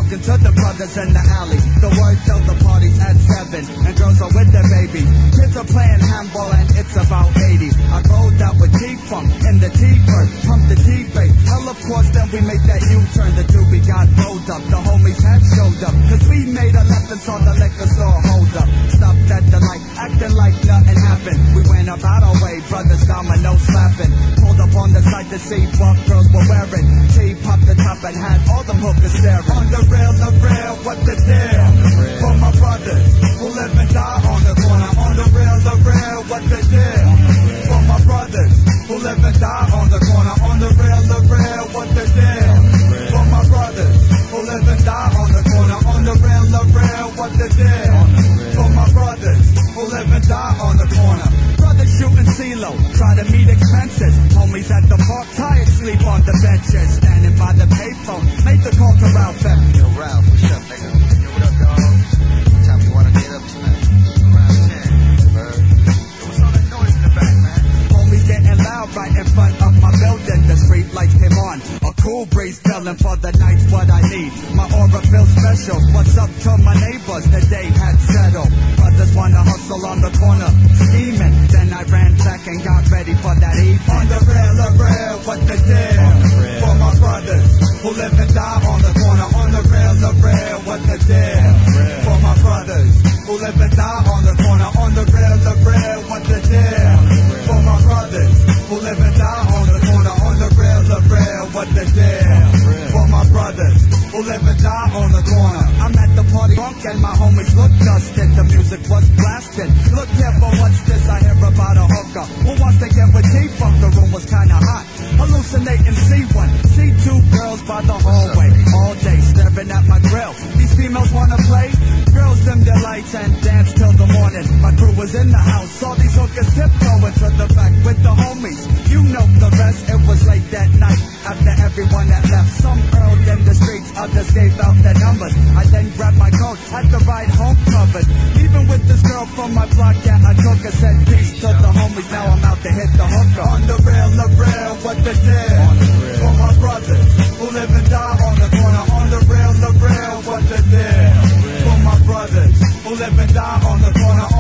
talking to the brothers in the alley. The word till the party's at 7, and girls are with their babies. Kids are playing handball and it's about 80. I rolled out with T-Funk in the T-Bird, pumped the T-Bass. Hell, of course, then we make that U-turn. The doobie got rolled up, the homies had showed up. Cause we made a left and saw the liquor store hold up. Stopped at the light, acting like nothing happened. We went about our way, brothers domino slapping. Pulled up on the side to see what girls were wearing. T popped the top and had all them hookers staring. On the real, what the deal? For my brothers who live and die on the corner. On the real, what the deal? For my brothers who live and die on the corner. On the real, what the deal? For my brothers who live and die on the corner. On the real, what the deal? For my brothers who live and die on the corner. Brothers shooting CeeLo, try to meet expenses. Homies at the park, tired, sleep on the benches. Standing by the payphone, make the call to Ralph. Yo, Ralph, what's up, nigga? Yo, what up, dog? What time you wanna get up tonight? Around 10, bird. Yo, what's all that noise in the back, man? Homies getting loud right in front of my building. The street lights came on, a cool breeze feeling for the night's what I need. My aura feels special. What's up to my neighbors? The day had settled. Brothers wanna hustle on the corner, scheming. Then I ran back and got ready for that evening. On the real, what the deal? For my brothers who live and die on the corner. On the real, what the deal? For my brothers who live and die on the corner. On the real, what the deal? For my brothers who live and die on the corner. On the real, what the deal? For my brothers who live and die on the corner. I'm at the party drunk and my homies look dusted. The music was blasting. Look here for what's this? I hear about a hooker who wants to get with T-Funk. The room was kinda hot. Hallucinating, see one, see two girls by the hallway. All day staring at my grill. These females wanna play. Girls dim their lights and dance till the morning. My crew was in the house. Saw these hookers tiptoeing to the back with the homies. You know the rest. It was late that night. After everyone had left, some earled in the streets, others gave out their numbers. I then grabbed my coat, had the ride home covered. Even with this girl from my block, yeah, I took her, said peace to the homies. Now I'm out to hit the hooker. On the real, what the deal? For my brothers who live and die on the corner. On the real, what the deal? For my brothers who live and die on the corner.